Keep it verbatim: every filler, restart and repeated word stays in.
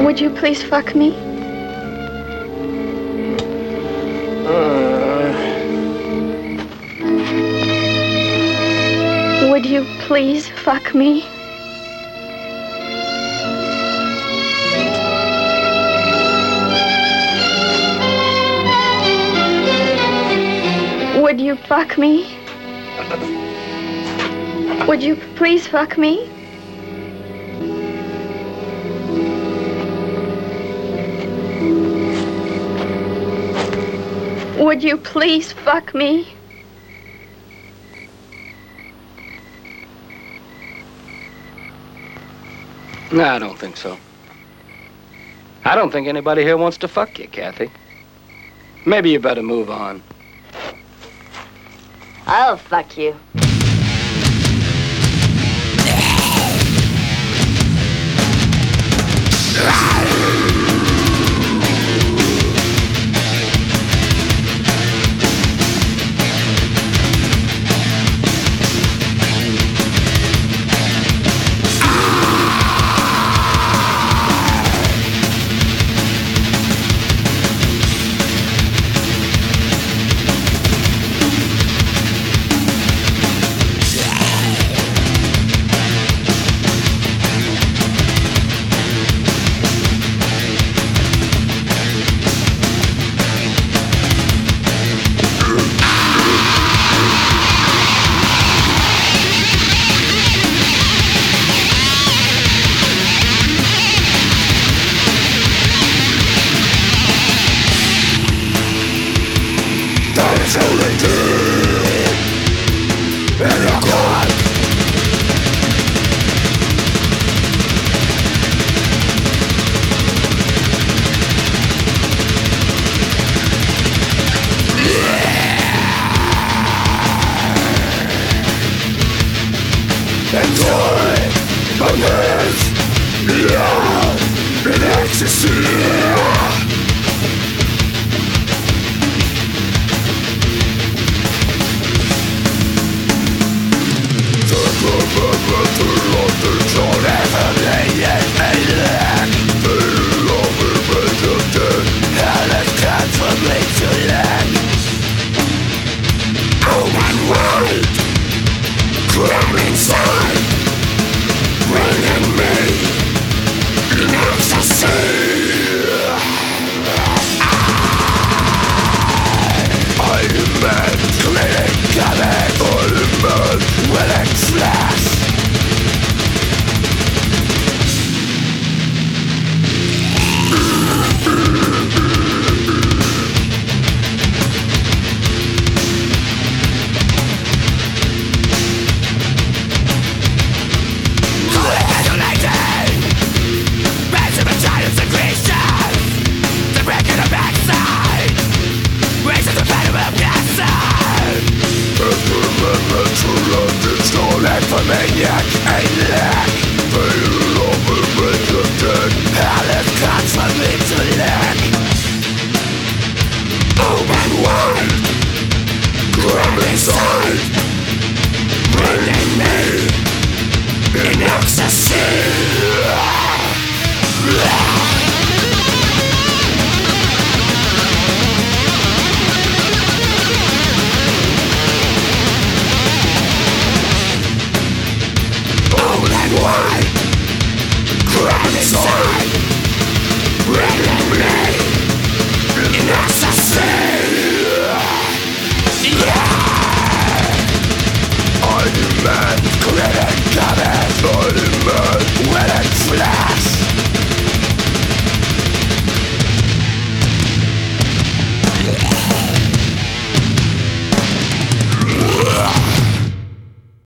Would you please fuck me? Uh... Would you please fuck me? Would you fuck me? Would you please fuck me? Would you please fuck me? No, I don't think so. I don't think anybody here wants to fuck you, Kathy. Maybe you better move on. I'll fuck you. Enjoy my life, yeah, in ecstasy.